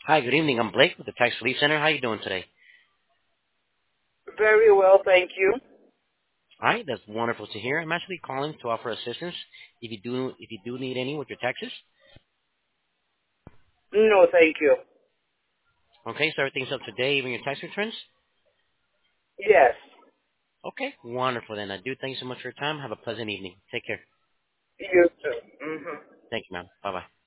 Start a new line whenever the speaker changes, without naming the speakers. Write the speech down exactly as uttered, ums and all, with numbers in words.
Hi, good evening. I'm Blake with the Tax Relief Center. How you doing today?
Very well, thank you.
All right, that's wonderful to hear. I'm actually calling to offer assistance if you do if you do need any with your taxes.
No, thank you.
Okay, so everything's up to date, even your tax returns.
Yes,
Okay, wonderful. Then I do thank you so much for your time. Have a pleasant evening. Take care.
you too. hmm
Thank you, ma'am. Bye bye.